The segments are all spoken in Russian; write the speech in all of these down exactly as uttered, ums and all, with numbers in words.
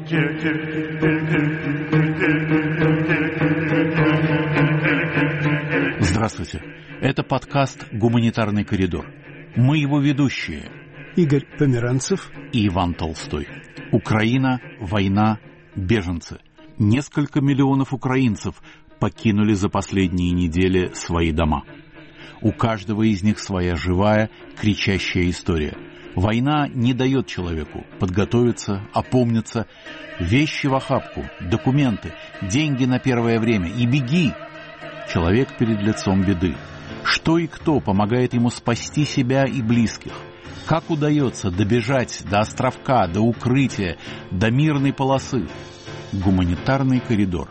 Здравствуйте. Это подкаст «Гуманитарный коридор». Мы его ведущие. Игорь Померанцев и Иван Толстой. Украина, война, беженцы. Несколько миллионов украинцев покинули за последние недели свои дома. У каждого из них своя живая, кричащая история. Война не дает человеку подготовиться, опомниться. Вещи в охапку, документы, деньги на первое время и беги. Человек перед лицом беды. Что и кто помогает ему спасти себя и близких? Как удается добежать до островка, до укрытия, до мирной полосы? Гуманитарный коридор.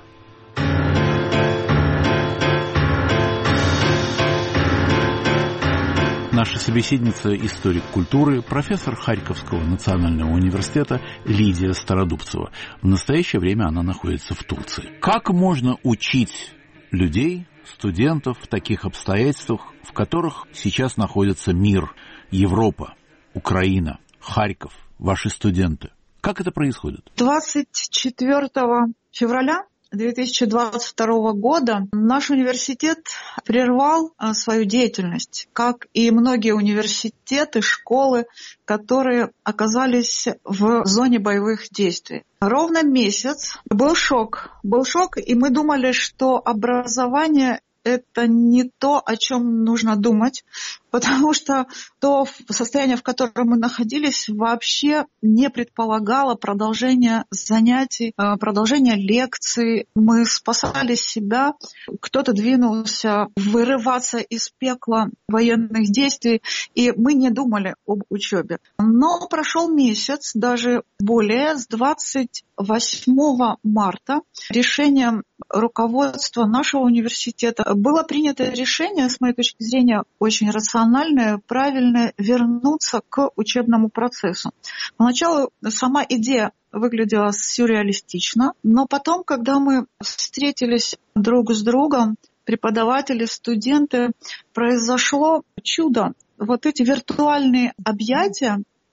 Наша собеседница – историк культуры, профессор Харьковского национального университета Лидия Стародубцева. В настоящее время она находится в Турции. Как можно учить людей, студентов в таких обстоятельствах, в которых сейчас находится мир, Европа, Украина, Харьков, ваши студенты? Как это происходит? двадцать четвёртого февраля две тысячи двадцать второго года наш университет прервал свою деятельность, как и многие университеты, школы, которые оказались в зоне боевых действий. Ровно месяц был шок. Был шок, и мы думали, что образование — это не то, о чем нужно думать, потому что то состояние, в котором мы находились, вообще не предполагало продолжения занятий, продолжения лекций. Мы спасали себя, кто-то двинулся вырываться из пекла военных действий, и мы не думали об учебе. Но прошел месяц, даже более, с двадцать восьмого марта решением руководства нашего университета было принято решение, с моей точки зрения, очень рациональное, правильное, вернуться к учебному процессу. Поначалу сама идея выглядела сюрреалистично, но потом, когда мы встретились друг с другом, преподаватели, студенты, произошло чудо. Вот эти виртуальные объятия,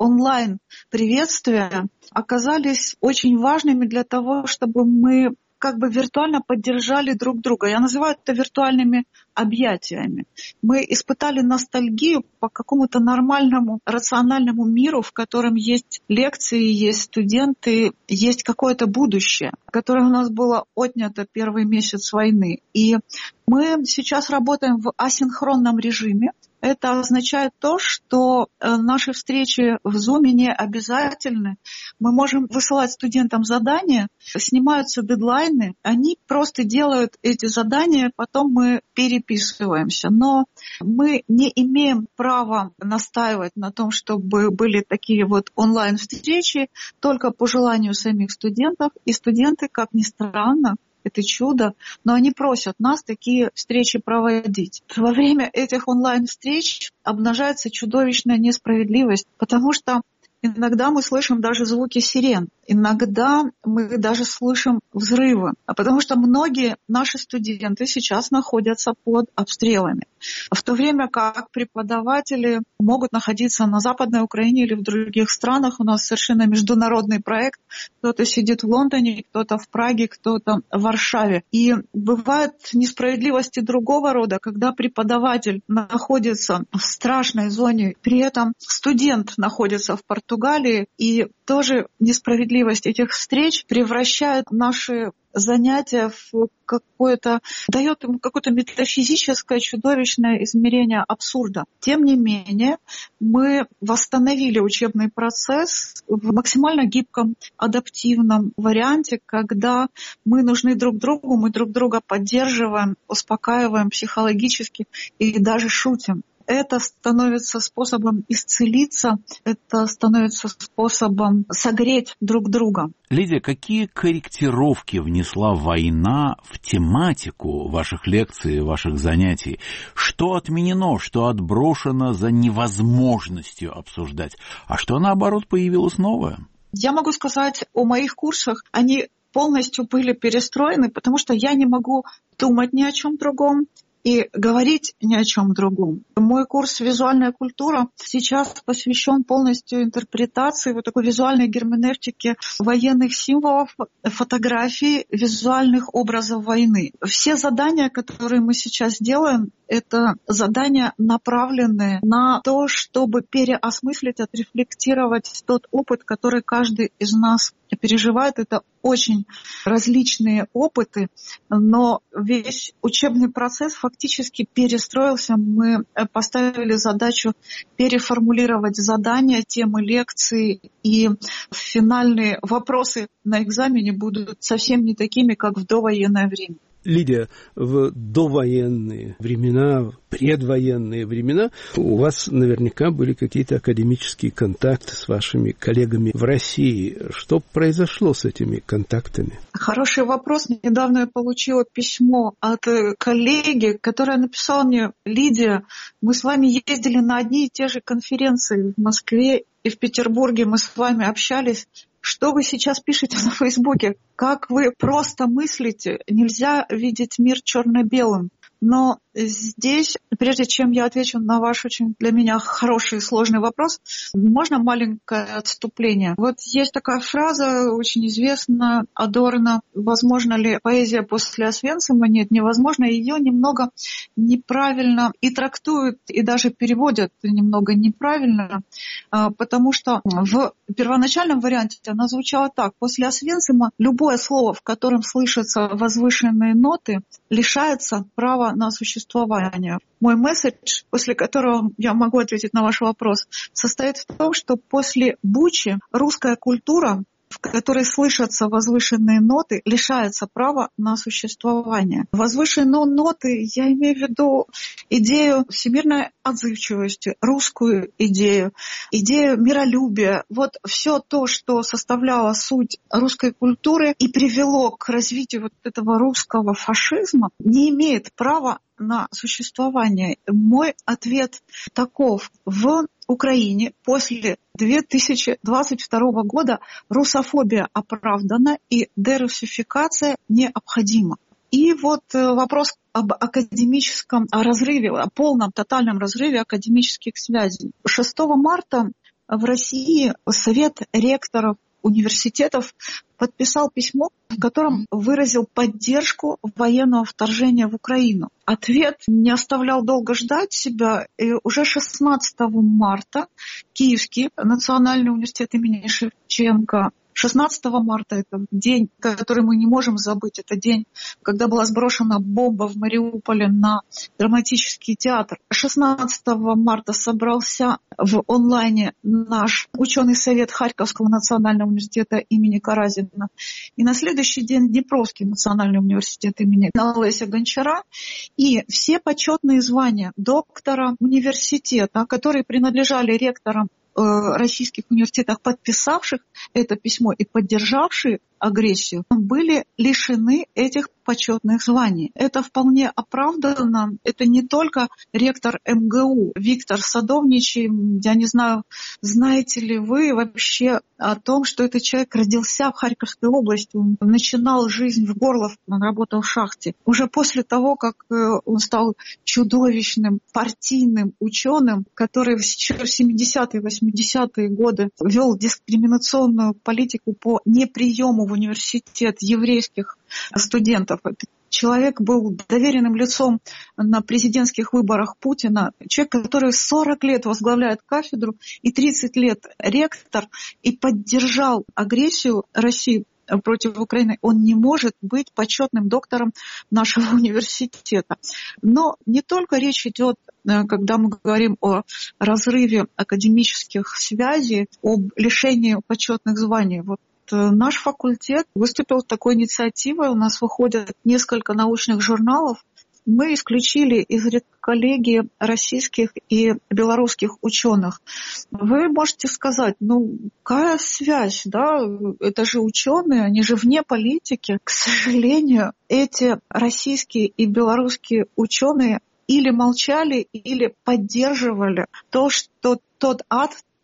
онлайн-приветствия оказались очень важными для того, чтобы мы как бы виртуально поддержали друг друга. Я называю это виртуальными объятиями. Мы испытали ностальгию по какому-то нормальному, рациональному миру, в котором есть лекции, есть студенты, есть какое-то будущее, которое у нас было отнято первый месяц войны. И мы сейчас работаем в асинхронном режиме. Это означает то, что наши встречи в Zoom не обязательны. Мы можем высылать студентам задания, снимаются дедлайны, они просто делают эти задания, потом мы переписываемся. Но мы не имеем права настаивать на том, чтобы были такие вот онлайн-встречи только по желанию самих студентов. И студенты, как ни странно, это чудо, но они просят нас такие встречи проводить. Во время этих онлайн-встреч обнажается чудовищная несправедливость, потому что иногда мы слышим даже звуки сирен, иногда мы даже слышим взрывы, а потому что многие наши студенты сейчас находятся под обстрелами. В то время как преподаватели могут находиться на Западной Украине или в других странах, у нас совершенно международный проект. Кто-то сидит в Лондоне, кто-то в Праге, кто-то в Варшаве. И бывают несправедливости другого рода, когда преподаватель находится в страшной зоне, при этом студент находится в Португалии, и тоже несправедливость этих встреч превращает наши занятия в какое-то, дает ему какое-то метафизическое чудовищное измерение абсурда. Тем не менее, мы восстановили учебный процесс в максимально гибком, адаптивном варианте, когда мы нужны друг другу, мы друг друга поддерживаем, успокаиваем психологически и даже шутим. Это становится способом исцелиться, это становится способом согреть друг друга. Лидия, какие корректировки внесла война в тематику ваших лекций, ваших занятий? Что отменено, что отброшено за невозможностью обсуждать, а что, наоборот, появилось новое? Я могу сказать о моих курсах. Они полностью были перестроены, потому что я не могу думать ни о чем другом. и говорить ни о чем другом. Мой курс «Визуальная культура» сейчас посвящен полностью интерпретации вот такой визуальной герменевтики военных символов, фотографий, визуальных образов войны. Все задания, которые мы сейчас делаем, это задания, направленные на то, чтобы переосмыслить, отрефлектировать тот опыт, который каждый из нас переживает. Это очень различные опыты, но весь учебный процесс фактически перестроился. Мы поставили задачу переформулировать задания, темы лекций, и финальные вопросы на экзамене будут совсем не такими, как в довоенное время. Лидия, в довоенные времена, предвоенные времена у вас наверняка были какие-то академические контакты с вашими коллегами в России. Что произошло с этими контактами? Хороший вопрос. Недавно я получила письмо от коллеги, которая написала мне: Лидия, мы с вами ездили на одни и те же конференции в Москве и в Петербурге, мы с вами общались. Что вы сейчас пишете на Фейсбуке? Как вы просто мыслите? Нельзя видеть мир черно-белым. Но здесь, прежде чем я отвечу на ваш очень для меня хороший и сложный вопрос, можно маленькое отступление? Вот есть такая фраза, очень известная, Адорно: «Возможно ли поэзия после Освенцима?» Нет, невозможно. Ее немного неправильно и трактуют, и даже переводят немного неправильно, потому что в первоначальном варианте она звучала так: после Освенцима любое слово, в котором слышатся возвышенные ноты, лишается права на существование. Мой месседж, после которого я могу ответить на ваш вопрос, состоит в том, что после Бучи русская культура, в которой слышатся возвышенные ноты, лишается права на существование. Возвышенные ноты, я имею в виду идею всемирной отзывчивости, русскую идею, идею миролюбия. Вот все то, что составляло суть русской культуры и привело к развитию вот этого русского фашизма, не имеет права на существование. Мой ответ таков: в Украине после две тысячи двадцать второго года русофобия оправдана и дерусификация необходима. И вот вопрос об академическом разрыве, о полном тотальном разрыве академических связей. шестого марта в России Совет ректоров университетов подписал письмо, в котором выразил поддержку военного вторжения в Украину. Ответ не оставлял долго ждать себя, и уже шестнадцатого марта Киевский национальный университет имени Шевченко, шестнадцатого марта, это день, который мы не можем забыть, это день, когда была сброшена бомба в Мариуполе на драматический театр. шестнадцатого марта собрался в онлайне наш ученый совет Харьковского национального университета имени Каразина. И на следующий день Днепровский национальный университет имени Олеся Гончара. И все почетные звания доктора университета, которые принадлежали ректорам российских университетах, подписавших это письмо и поддержавшие агрессию, были лишены этих почетных званий. Это вполне оправдано. Это не только ректор эм гэ у Виктор Садовничий. Я не знаю, знаете ли вы вообще о том, что этот человек родился в Харьковской области. Он начинал жизнь в Горловке, он работал в шахте. Уже после того, как он стал чудовищным партийным ученым, который еще в семидесятые, восьмидесятые годы вел дискриминационную политику по неприему в университет еврейских студентов. Человек был доверенным лицом на президентских выборах Путина. Человек, который сорок лет возглавляет кафедру и тридцать лет ректор и поддержал агрессию России против Украины, он не может быть почетным доктором нашего университета. Но не только речь идет, когда мы говорим о разрыве академических связей, об лишении почетных званий. Вот наш факультет выступил с такой инициативой. У нас выходят несколько научных журналов. Мы исключили из редколлегии российских и белорусских ученых. Вы можете сказать, ну какая связь, да? Это же ученые, они же вне политики. К сожалению, эти российские и белорусские ученые или молчали, или поддерживали то, что тот ад,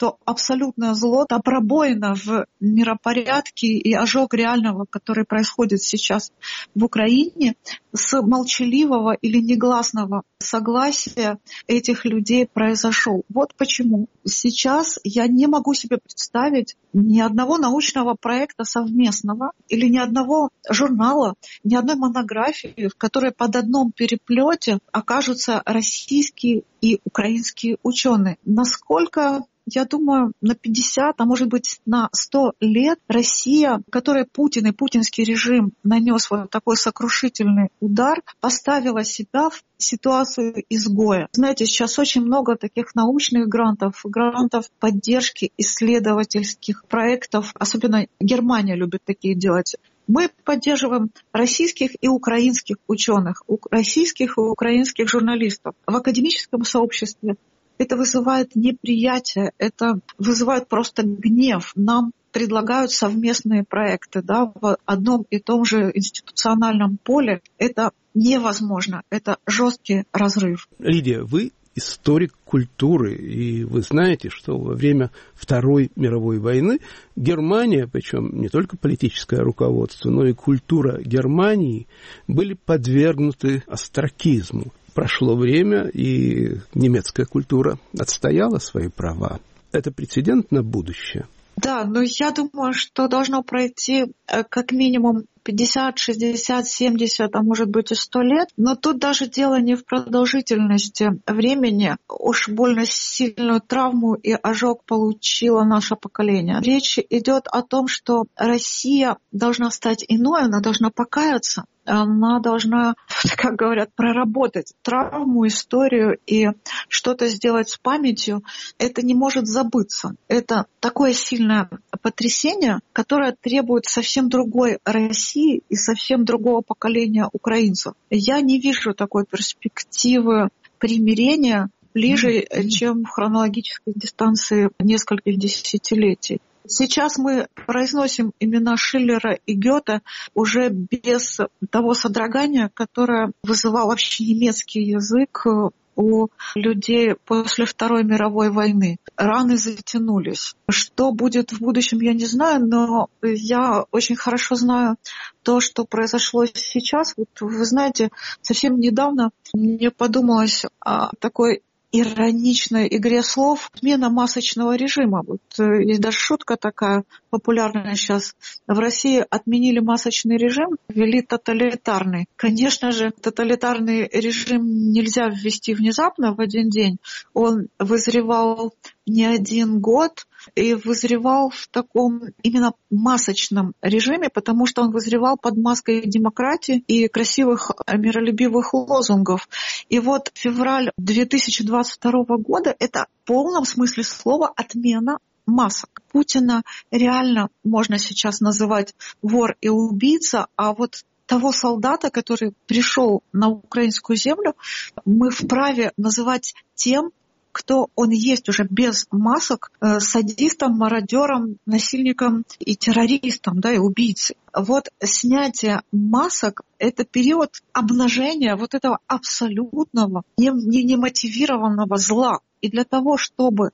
что абсолютное зло, та пробоина в миропорядке и ожог реального, который происходит сейчас в Украине, с молчаливого или негласного согласия этих людей произошел. Вот почему сейчас я не могу себе представить ни одного научного проекта совместного или ни одного журнала, ни одной монографии, в которой под одном переплете окажутся российские и украинские ученые. Насколько, я думаю, на пятьдесят, а может быть на сто лет Россия, которой Путин и путинский режим нанес вот такой сокрушительный удар, поставила себя в ситуацию изгоя. Знаете, сейчас очень много таких научных грантов, грантов поддержки исследовательских проектов. Особенно Германия любит такие делать. Мы поддерживаем российских и украинских ученых, российских и украинских журналистов. В академическом сообществе это вызывает неприятие, это вызывает просто гнев. Нам предлагают совместные проекты, да, в одном и том же институциональном поле. Это невозможно, это жесткий разрыв. Лидия, вы историк культуры, и вы знаете, что во время Второй мировой войны Германия, причем не только политическое руководство, но и культура Германии были подвергнуты остракизму. Прошло время, и немецкая культура отстояла свои права. Это прецедент на будущее. Да, но я думаю, что должно пройти как минимум пятьдесят, шестьдесят, семьдесят, а может быть и сто лет. Но тут даже дело не в продолжительности времени. Уж больно сильную травму и ожог получило наше поколение. Речь идет о том, что Россия должна стать иной, она должна покаяться. Она должна, как говорят, проработать травму, историю и что-то сделать с памятью. Это не может забыться. Это такое сильное потрясение, которое требует совсем другой России и совсем другого поколения украинцев. Я не вижу такой перспективы примирения ближе, чем в хронологической дистанции нескольких десятилетий. Сейчас мы произносим имена Шиллера и Гёте уже без того содрогания, которое вызывал вообще немецкий язык у людей после Второй мировой войны. Раны затянулись. Что будет в будущем, я не знаю, но я очень хорошо знаю то, что произошло сейчас. Вот вы знаете, совсем недавно мне подумалось о такой ироничной игре слов «отмена масочного режима». Вот есть даже шутка такая популярная сейчас. В России отменили масочный режим, ввели тоталитарный. Конечно же, тоталитарный режим нельзя ввести внезапно в один день. Он вызревал не один год и вызревал в таком именно масочном режиме, потому что он вызревал под маской демократии и красивых миролюбивых лозунгов. И вот февраль две тысячи двадцать второго года — это в полном смысле слова отмена масок. Путина реально можно сейчас называть вор и убийца, а вот того солдата, который пришел на украинскую землю, мы вправе называть тем, кто он есть уже без масок, э, садистом, мародером, насильником и террористом, да, и убийцей. Вот снятие масок — это период обнажения вот этого абсолютного, немотивированного зла. И для того, чтобы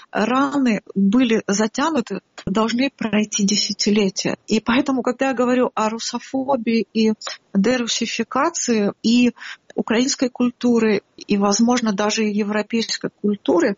раны были затянуты, должны пройти десятилетия. И поэтому, когда я говорю о русофобии и дерусификации и украинской культуры, и, возможно, даже и европейской культуры,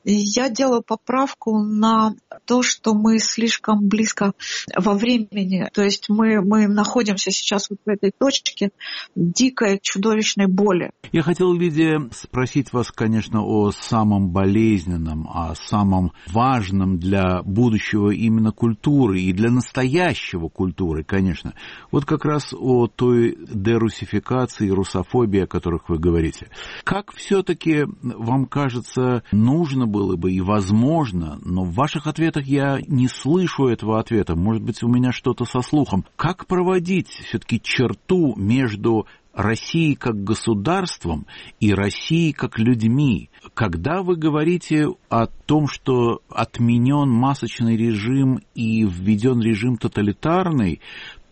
я делаю поправку на то, что мы слишком близко во времени. То есть мы, мы находимся сейчас вот в этой точке дикой, чудовищной боли. Я хотел, Лидия, спросить вас, конечно, о самом болезненном, о самом важном для будущего именно культуры и для настоящего культуры, конечно. Вот как раз о той дерусификации, русофобии, о которых вы говорите. Как все-таки, вам кажется, нужно было бы и возможно, но в ваших ответах я не слышу этого ответа, может быть, у меня что-то со слухом, как проводить все-таки черту между Россией как государством и Россией как людьми? Когда вы говорите о том, что отменен масочный режим и введен режим тоталитарный,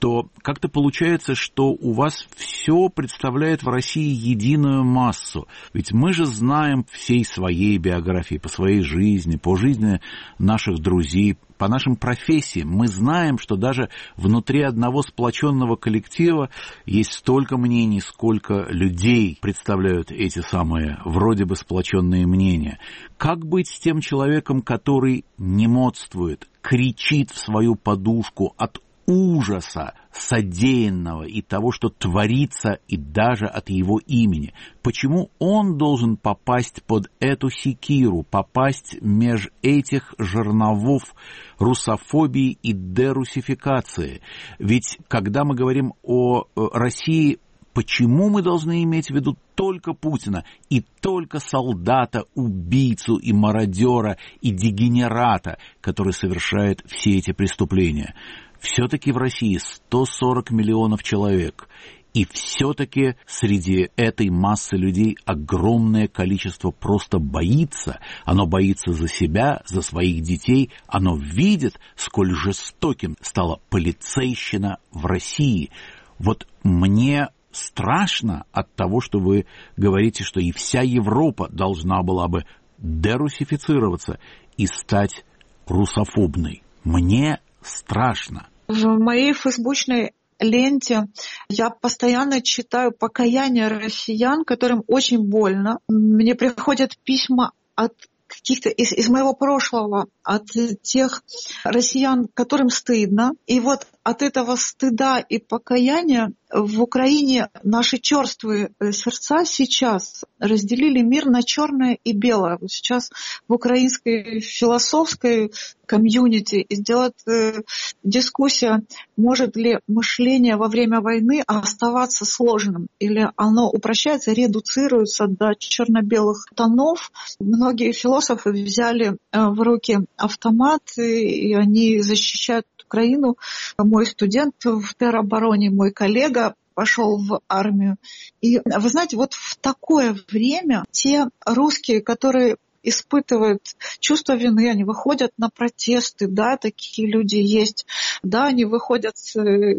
то как-то получается, что у вас все представляет в России единую массу. Ведь мы же знаем всей своей биографии, по своей жизни, по жизни наших друзей, по нашим профессиям. Мы знаем, что даже внутри одного сплоченного коллектива есть столько мнений, сколько людей представляют эти самые вроде бы сплоченные мнения. Как быть с тем человеком, который немодствует, кричит в свою подушку от ужаса содеянного и того, что творится, и даже от его имени? Почему он должен попасть под эту секиру, попасть меж этих жерновов русофобии и дерусификации? Ведь когда мы говорим о России, почему мы должны иметь в виду только Путина и только солдата, убийцу и мародера и дегенерата, который совершает все эти преступления? Все-таки в России сто сорок миллионов человек, и все-таки среди этой массы людей огромное количество просто боится. Оно боится за себя, за своих детей. Оно видит, сколь жестоким стала полицейщина в России. Вот мне страшно от того, что вы говорите, что и вся Европа должна была бы дерусифицироваться и стать русофобной. Мне страшно. В моей фейсбучной ленте я постоянно читаю покаяние россиян, которым очень больно. Мне приходят письма от каких-то из, из моего прошлого, от тех россиян, которым стыдно. И вот от этого стыда и покаяния в Украине наши черствые сердца сейчас разделили мир на черное и белое. Вот сейчас в украинской философской комьюнити идет э, дискуссия, может ли мышление во время войны оставаться сложным, или оно упрощается, редуцируется до черно-белых тонов. Многие философы взяли э, в руки автомат, и, и они защищают Украину. Мой студент в теробороне, мой коллега, пошел в армию. И вы знаете, вот в такое время те русские, которые испытывают чувство вины, они выходят на протесты, да, такие люди есть, да, они выходят с,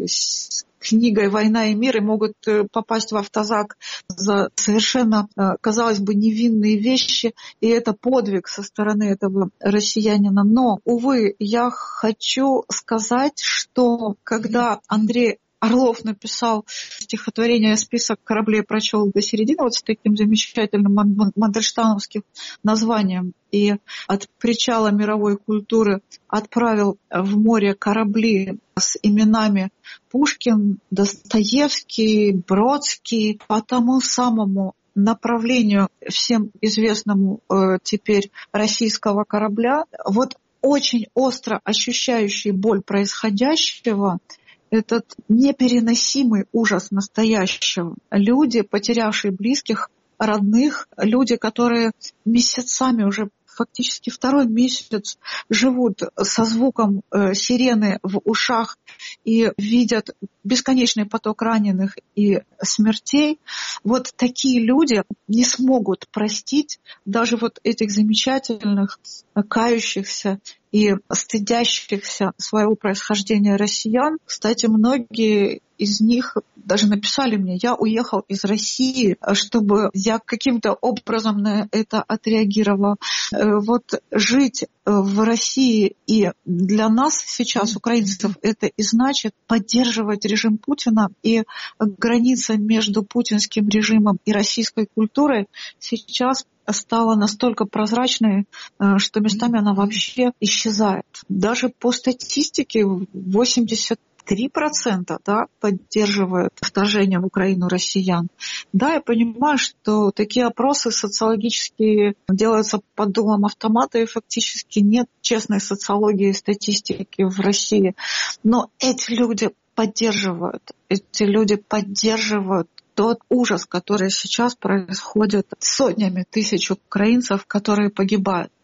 с книгой «Война и мир» и могут попасть в автозак за совершенно, казалось бы, невинные вещи, и это подвиг со стороны этого россиянина. Но, увы, я хочу сказать, что когда Андрей Орлов написал стихотворение «Список кораблей прочел до середины», вот с таким замечательным мандельштамовским названием, и от причала мировой культуры отправил в море корабли с именами Пушкин, Достоевский, Бродский, по тому самому направлению, всем известному э, теперь российского корабля, вот очень остро ощущающий боль происходящего, этот непереносимый ужас настоящего. Люди, потерявшие близких, родных, люди, которые месяцами уже фактически второй месяц живут со звуком э, сирены в ушах и видят бесконечный поток раненых и смертей. Вот такие люди не смогут простить даже вот этих замечательных, кающихся и стыдящихся своего происхождения россиян. Кстати, многие из них даже написали мне: я уехал из России, чтобы я каким-то образом на это отреагировал. Вот жить в России и для нас сейчас, украинцев, это и значит поддерживать режим Путина, и граница между путинским режимом и российской культурой сейчас стала настолько прозрачной, что местами она вообще исчезает. Даже по статистике восемьдесят три процента да, поддерживают вторжение в Украину россиян. Да, я понимаю, что такие опросы социологические делаются под дулом автомата, и фактически нет честной социологии и статистики в России. Но эти люди поддерживают, эти люди поддерживают тот ужас, который сейчас происходит с сотнями тысяч украинцев, которые погибают.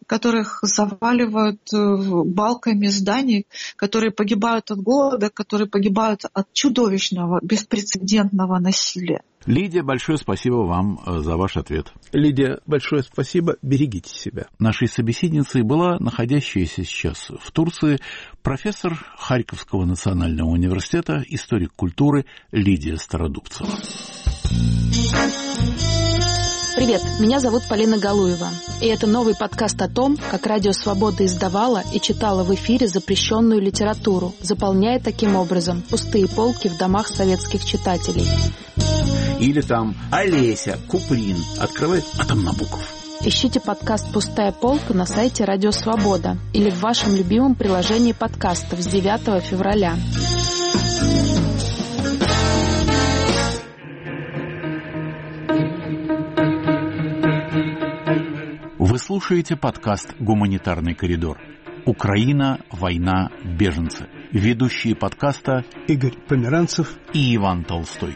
которых заваливают балками зданий, которые погибают от голода, которые погибают от чудовищного, беспрецедентного насилия. Лидия, большое спасибо вам за ваш ответ. Лидия, большое спасибо. Берегите себя. Нашей собеседницей была находящаяся сейчас в Турции профессор Харьковского национального университета, историк культуры Лидия Стародубцева. Привет, меня зовут Полина Галуева, и это новый подкаст о том, как Радио Свобода издавала и читала в эфире запрещенную литературу, заполняя таким образом пустые полки в домах советских читателей. Или там Олеся, Куприн, открывает, а там Набоков. Ищите подкаст «Пустая полка» на сайте Радио Свобода или в вашем любимом приложении подкастов с девятого февраля. Вы слушаете подкаст «Гуманитарный коридор». Украина, война, беженцы. Ведущие подкаста Игорь Померанцев и Иван Толстой.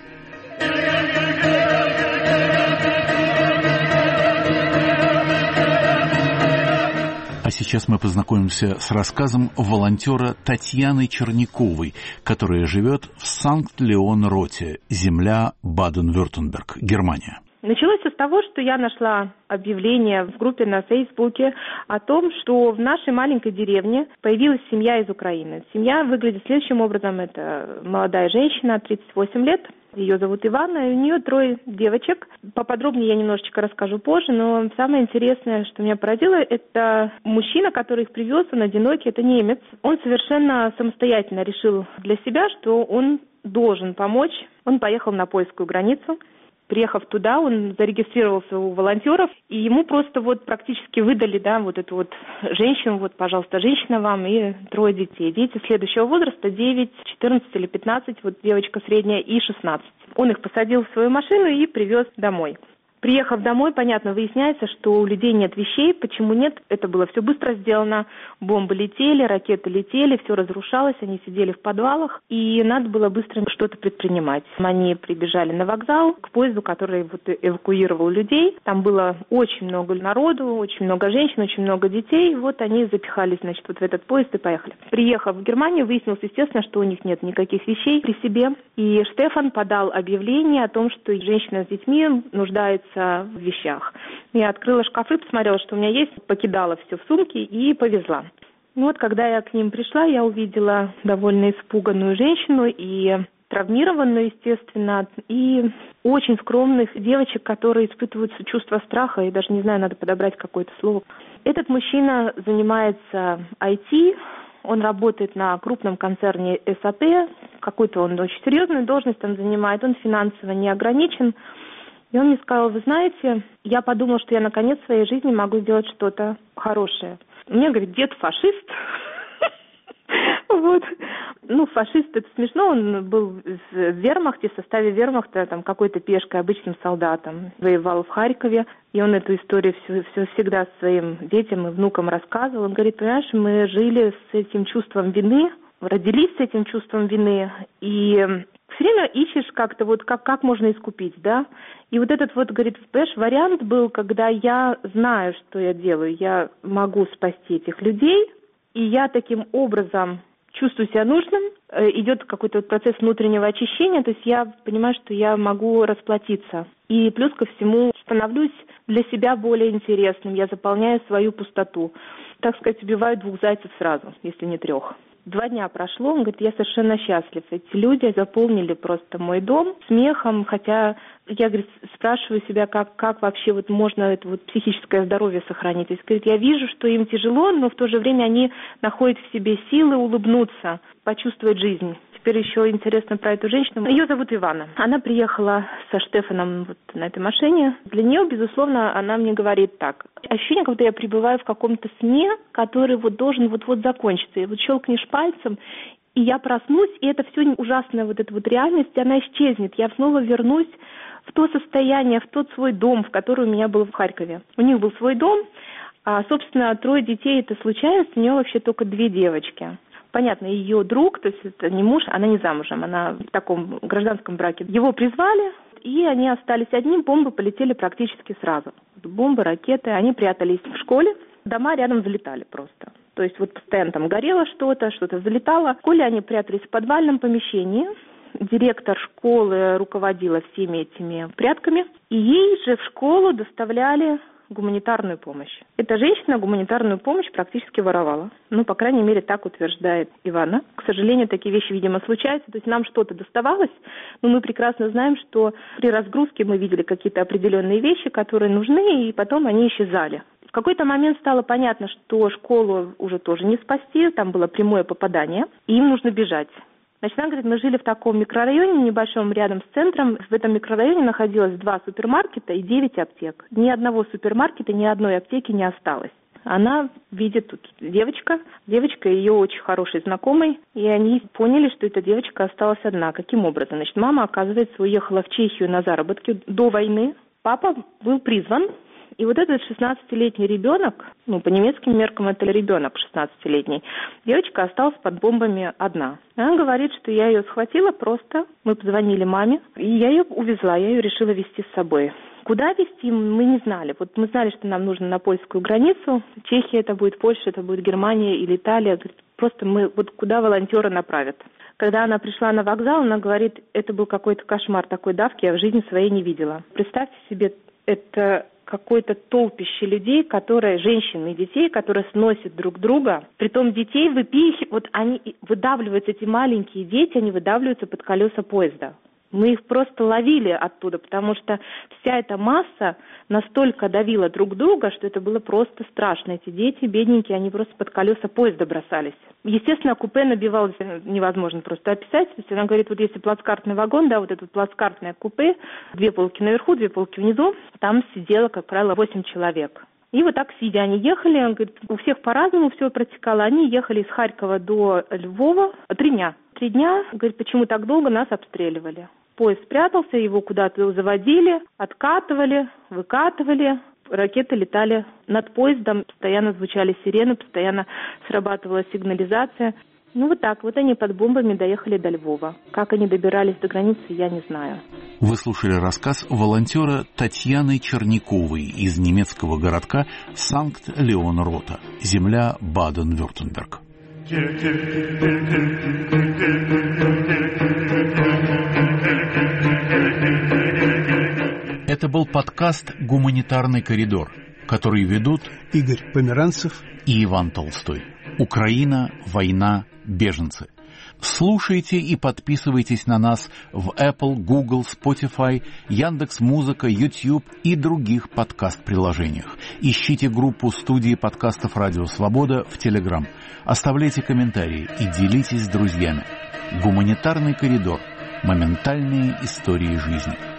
А сейчас мы познакомимся с рассказом волонтера Татьяны Черняковой, которая живет в Санкт-Леон-Роте, земля Баден-Вюртемберг, Германия. Началось все с того, что я нашла объявление в группе на Фейсбуке о том, что в нашей маленькой деревне появилась семья из Украины. Семья выглядит следующим образом. Это молодая женщина, тридцать восемь лет. Ее зовут Ивана, и у нее трое девочек. Поподробнее я немножечко расскажу позже, но самое интересное, что меня поразило, это мужчина, который их привез, он одинокий, это немец. Он совершенно самостоятельно решил для себя, что он должен помочь. Он поехал на польскую границу. Приехав туда, он зарегистрировался у волонтеров, и ему просто вот практически выдали, да, вот эту вот женщину, вот, пожалуйста, женщина вам и трое детей. Дети следующего возраста, девять, четырнадцать или пятнадцать, вот девочка средняя, и шестнадцать. Он их посадил в свою машину и привез домой. Приехав домой, понятно, выясняется, что у людей нет вещей. Почему нет? Это было все быстро сделано. Бомбы летели, ракеты летели, все разрушалось, они сидели в подвалах, и надо было быстро что-то предпринимать. Они прибежали на вокзал к поезду, который вот эвакуировал людей. Там было очень много народу, очень много женщин, очень много детей. Вот они запихались, значит, вот в этот поезд и поехали. Приехав в Германию, выяснилось, естественно, что у них нет никаких вещей при себе. И Штефан подал объявление о том, что женщина с детьми нуждается в вещах. Я открыла шкафы, посмотрела, что у меня есть, покидала все в сумке и повезла. Ну вот, когда я к ним пришла, я увидела довольно испуганную женщину и травмированную, естественно, и очень скромных девочек, которые испытывают чувство страха, и даже не знаю, надо подобрать какое-то слово. Этот мужчина занимается ай ти, он работает на крупном концерне эс а пэ, какую-то он очень серьезную должность там занимает, он финансово не ограничен. И он мне сказал: вы знаете, я подумал, что я наконец в своей жизни могу сделать что-то хорошее. Мне говорит: дед фашист. Вот. Ну, фашист, это смешно, он был в вермахте, в составе вермахта, там, какой-то пешкой, обычным солдатом. Воевал в Харькове, и он эту историю все, все, всегда своим детям и внукам рассказывал. Он говорит: понимаешь, мы жили с этим чувством вины, родились с этим чувством вины, и все время ищешь как-то, вот как, как можно искупить, да? И вот этот вот, говорит, понимаешь, вариант был, когда я знаю, что я делаю, я могу спасти этих людей, и я таким образом чувствую себя нужным, идет какой-то вот процесс внутреннего очищения, то есть я понимаю, что я могу расплатиться. И плюс ко всему становлюсь для себя более интересным, я заполняю свою пустоту. Так сказать, убиваю двух зайцев сразу, если не трех. Два дня прошло, он говорит: я совершенно счастлив. Эти люди заполнили просто мой дом смехом, хотя я, говорит, спрашиваю себя, как, как вообще вот можно это вот психическое здоровье сохранить. То есть, говорит, я вижу, что им тяжело, но в то же время они находят в себе силы улыбнуться, почувствовать жизнь. Теперь еще интересно про эту женщину. Ее зовут Ивана. Она приехала со Штефаном вот на этой машине. Для нее, безусловно, она мне говорит так: ощущение, когда я пребываю в каком-то сне, который вот должен вот-вот закончиться. И вот щелкнешь пальцем, и я проснусь, и это все ужасная вот эта вот реальность, она исчезнет. Я снова вернусь в то состояние, в тот свой дом, в который у меня был в Харькове. У них был свой дом, а, собственно, трое детей — это случайность, у нее вообще только две девочки. Понятно, ее друг, то есть это не муж, она не замужем, она в таком гражданском браке. Его призвали, и они остались одни, бомбы полетели практически сразу. Бомбы, ракеты, они прятались в школе, дома рядом взлетали просто. То есть вот постоянно там горело что-то, что-то взлетало. В школе они прятались в подвальном помещении. Директор школы руководила всеми этими прятками. И ей же в школу доставляли гуманитарную помощь. Эта женщина гуманитарную помощь практически воровала. Ну, по крайней мере, так утверждает Ивана. К сожалению, такие вещи, видимо, случаются. То есть нам что-то доставалось, но мы прекрасно знаем, что при разгрузке мы видели какие-то определенные вещи, которые нужны, и потом они исчезали. В какой-то момент стало понятно, что школу уже тоже не спасти, там было прямое попадание, и им нужно бежать. Значит, она говорит, мы жили в таком микрорайоне небольшом рядом с центром. В этом микрорайоне находилось два супермаркета и девять аптек. Ни одного супермаркета, ни одной аптеки не осталось. Она видит тут девочка, девочка ее очень хороший знакомый, и они поняли, что эта девочка осталась одна. Каким образом? Значит, мама, оказывается, уехала в Чехию на заработки до войны. Папа был призван. И вот этот шестнадцатилетний ребенок, ну, по немецким меркам это ребенок шестнадцатилетний, девочка осталась под бомбами одна. Она говорит, что я ее схватила просто, мы позвонили маме, и я ее увезла, я ее решила везти с собой. Куда везти, мы не знали. Вот мы знали, что нам нужно на польскую границу. Чехия это будет, Польша это будет, Германия или Италия. Просто мы, вот куда волонтеры направят. Когда она пришла на вокзал, она говорит, это был какой-то кошмар такой давки, я в жизни своей не видела. Представьте себе, это какое-то толпище людей, которые, женщин и детей, которые сносят друг друга. Притом детей выпихивают, вот они выдавливаются, эти маленькие дети, они выдавливаются под колеса поезда. Мы их просто ловили оттуда, потому что вся эта масса настолько давила друг друга, что это было просто страшно. Эти дети, бедненькие, они просто под колеса поезда бросались. Естественно, купе набивалось, невозможно просто описать. То есть она говорит, вот если плацкартный вагон, да, вот это плацкартное купе, две полки наверху, две полки внизу, там сидело, как правило, восемь человек. И вот так сидя они ехали, он говорит, у всех по-разному все протекало. Они ехали из Харькова до Львова три дня. Три дня, говорит, почему так долго нас обстреливали. Поезд спрятался, его куда-то заводили, откатывали, выкатывали. Ракеты летали над поездом, постоянно звучали сирены, постоянно срабатывала сигнализация. Ну вот так, вот они под бомбами доехали до Львова. Как они добирались до границы, я не знаю. Вы слушали рассказ волонтера Татьяны Черняковой из немецкого городка Санкт-Леон-Рота, земля Баден-Вюртемберг. Это был подкаст «Гуманитарный коридор», который ведут Игорь Померанцев и Иван Толстой. Украина, война, беженцы. Слушайте и подписывайтесь на нас в Apple, Google, Spotify, Яндекс.Музыка, YouTube и других подкаст-приложениях. Ищите группу студии подкастов «Радио Свобода» в Telegram. Оставляйте комментарии и делитесь с друзьями. Гуманитарный коридор. Моментальные истории жизни.